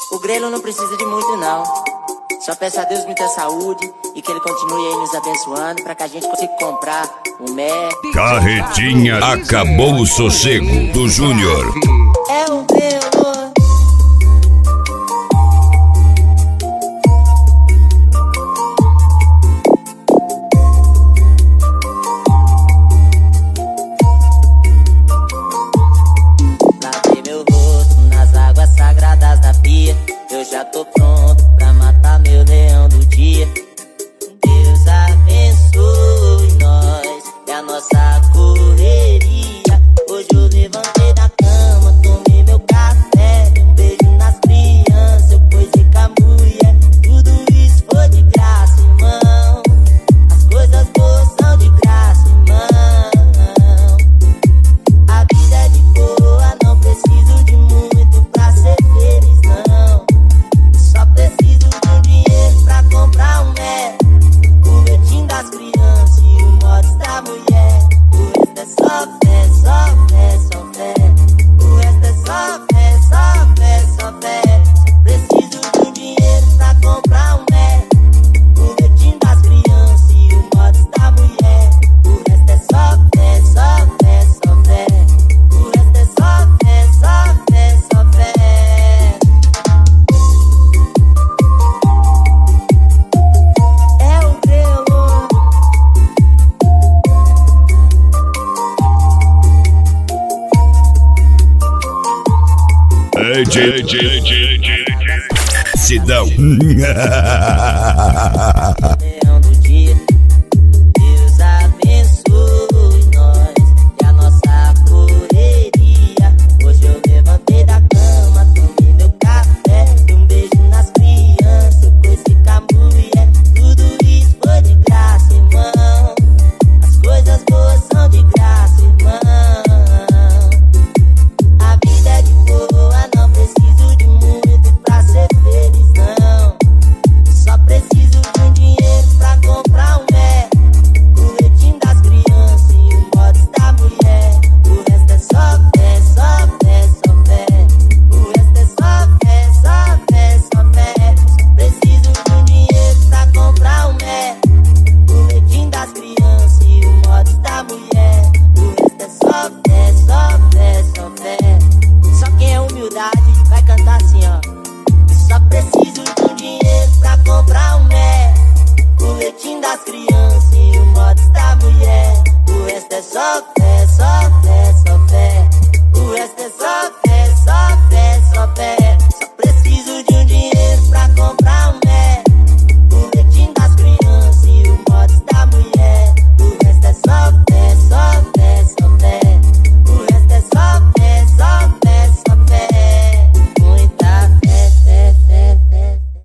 O Grelo não precisa de muito não. Só peço a Deus muita saúde e que ele continue aí nos abençoando pra que a gente consiga comprar um Mac. Carretinha Acabou o Sossego do Júnior. É o Grelo. Lavei meu rosto nas águas sagradas da pia. Eu já tô pronto pra matar meu leão do dia. Deus abençoe nós e a nossa correria. Hoje eu levantei da cama, tomei meu café, dei um beijo nas crianças, eu coisei com a mulher. Tudo isso foi de graça, irmão. As coisas boas são de graça, irmão. A vida é de boa, não preciso de muito pra ser feliz, não. Só preciso de um dinheiro pra comprar um Mac, o leitinho das crianças e o mods da mulher. O resto é só fé, só fé, só fé. O resto é só fé, só fé, só fé. Preciso de um dinheiro pra comprar um Mac, o leitinho das crianças e o mods da mulher. O resto é só fé, só fé, só fé. O resto é só fé, só fé, só fé. É o Grelo. Sidão.